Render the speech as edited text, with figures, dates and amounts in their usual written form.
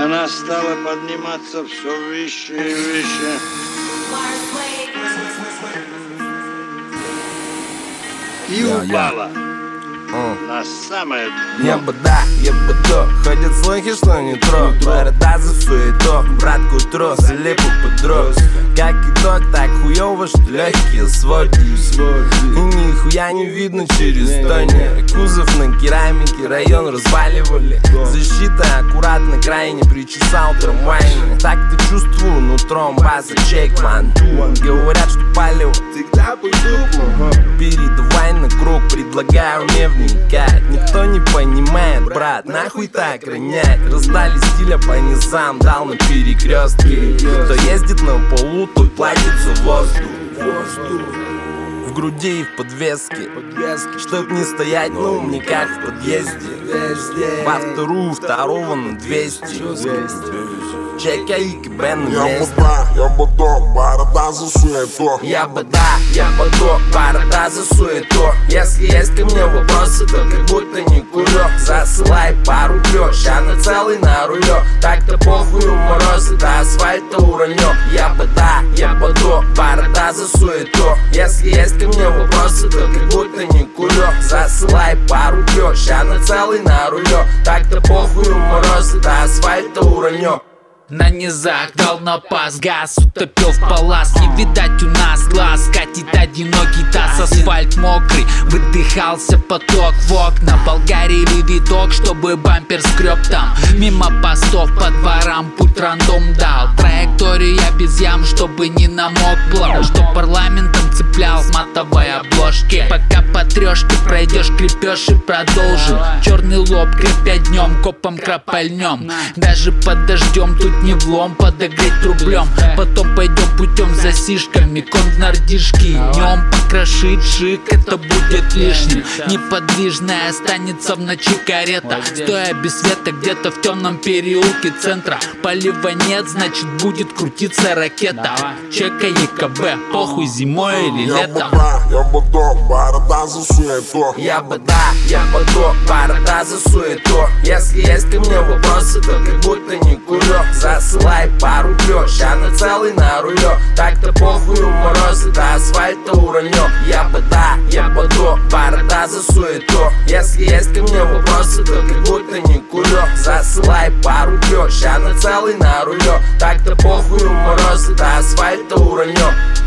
она стала подниматься все выше и выше. И упала на самое дно. Я бы да, ходят слухи, что не трог. Борода за суеток, братку трос, лепу подрос. Как итог, так хуёво, что легкие своди. И нихуя не видно через тонер. Кузов на керамике, район разваливали. Защита аккуратно, крайне причесал трамвайный. Так-то чувствую нутром, база чекман. Говорят, что палево всегда пойду. Передавай на круг, предлагаю мне вникать. Никто не понимает, брат, нахуй так ронять. Раздали стиля по низам, дал на перекрестке. Кто ездит на полу, тот платит за воздух. В груди и в подвеске, чтоб не стоять на умниках в подъезде. Во второго на 200. Чека и КБ на месте. Я бы да, борода за суету. Я бы да, борода за суету. Если есть ко мне вопросы, то как будто не курю. Засылай пару клёш, я на целый на рулё. Так-то похуй у мороза, до асфальта уроню. Я бы да, борода за суету. Если есть ко мне вопросы, то как будто не курю. Засылай пару клёш, я на целый на рулё. Так-то похуй у мороза, до асфальта уроню. На низах дал на пас, газ утопил в палас. Не видать у нас глаз, катит одинокий таз. Асфальт мокрый, выдыхался поток в окна. Болгарили виток, чтобы бампер скреб там. Мимо постов по дворам путь рандом дал. Траекторию я без ям, чтобы не намок блок. Что парламентом цеплял с матовой обложки. Пока по трешке пройдешь, крепешь и продолжим. Черный лоб крепя днем, копом кропальнем. Даже под дождем тут не влом, подогреть рублем. Потом пойдем путем за сишками, коннардишки. Днем покрошить шик, это будет лишним. Неподвижная останется в ночи карета. Стоя без света где-то в темном переулке центра. Полива нет, значит будет крутиться ракета. Чека ЕКБ, похуй зимой или летом. Я бы да, борода за суету. Я бы да, борода за суету. Если есть ко мне вопросы, то как будто не курю. Засылай пару клёш, я на целый на рулё. Так-то похуй у мороза, до асфальта уроню. Я бы да, борода за суету. Если есть ко мне вопросы, то как будто не курю. Засылай пару клёш, я на целый на рулё. Так-то похуй у мороза, до асфальта уроню.